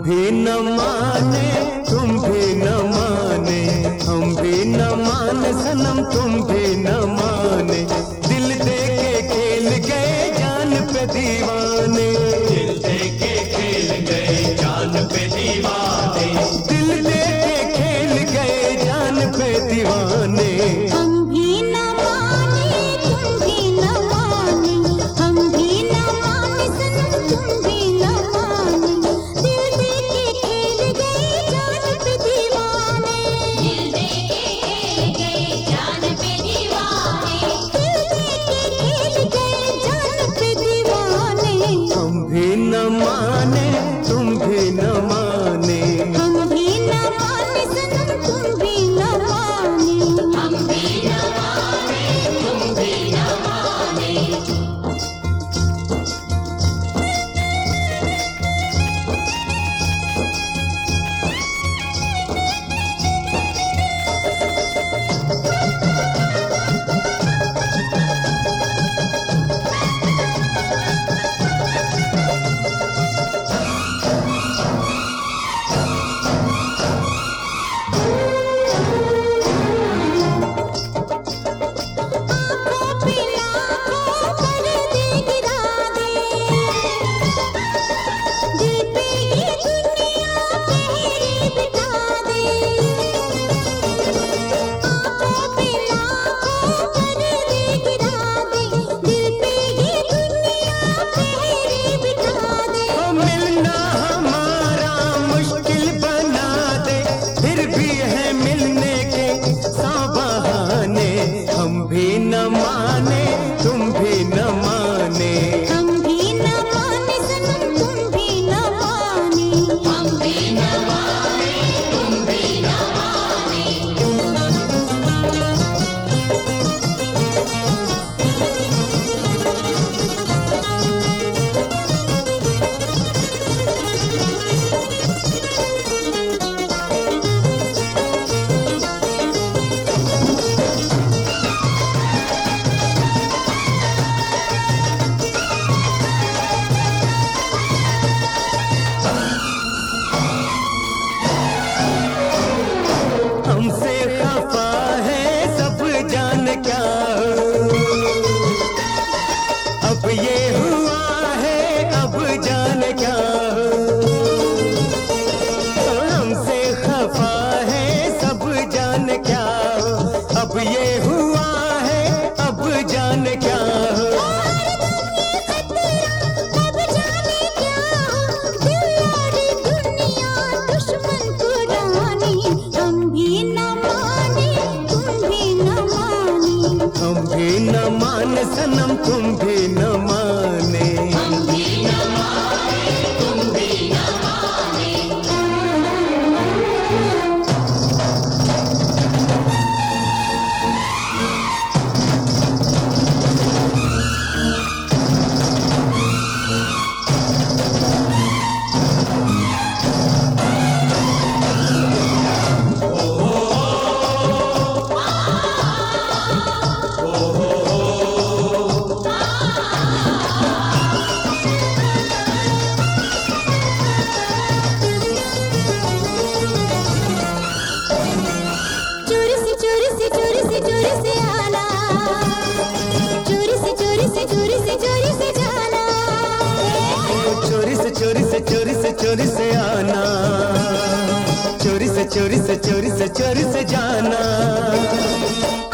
भी न माने तुम भी न माने, हम भी न माने सनम तुम भी न माने। दिल दे के खेल गए जान पे दीवाने, दिल दे के खेल गए जान पे दीवाने, दिल दे के खेल गए जान पे दीवाने। हम भी न माने तुम भी न माने, हम भी न माने सनम तुम भी न माने। दिल दे के खेल गए जान पे दीवाने, दिल दे के खेल गए जान पे दीवाने, दिल दे के खेल गए जान पे दीवाने। हम भी न माने तुम भी न माने, हम भी न माने सनम तुम भी न माने, हम भी न माने तुम भी न माने। मिलना हमारा मुश्किल बना दे, फिर भी है मिलने के सौ बहाने। हम भी न माने तुम भी न माने, हम भी न माने सनम तुम भी न माने, हम भी न माने तुम भी न माने। हमसे खफा है सब जान क्या हो, अब ये हुआ है अब जान क्या हो। हमसे खफा है सब जान क्या हो, अब ये हुआ है अब जान क्या हो। अब जाने क्या हो, दिल और दुनिया दुश्मन पुरानी। हम भी न माने तुम भी न माने, हम भी न माने सनम तुम भी न माने, हम भी न माने तुम भी न माने। चोरी से चोरी से चोरी से चोरी से आना, चोरी से चोरी से चोरी से चोरी से जाना। चोरी से चोरी से चोरी से चोरी से आना, चोरी से चोरी से चोरी से चोरी से जाना।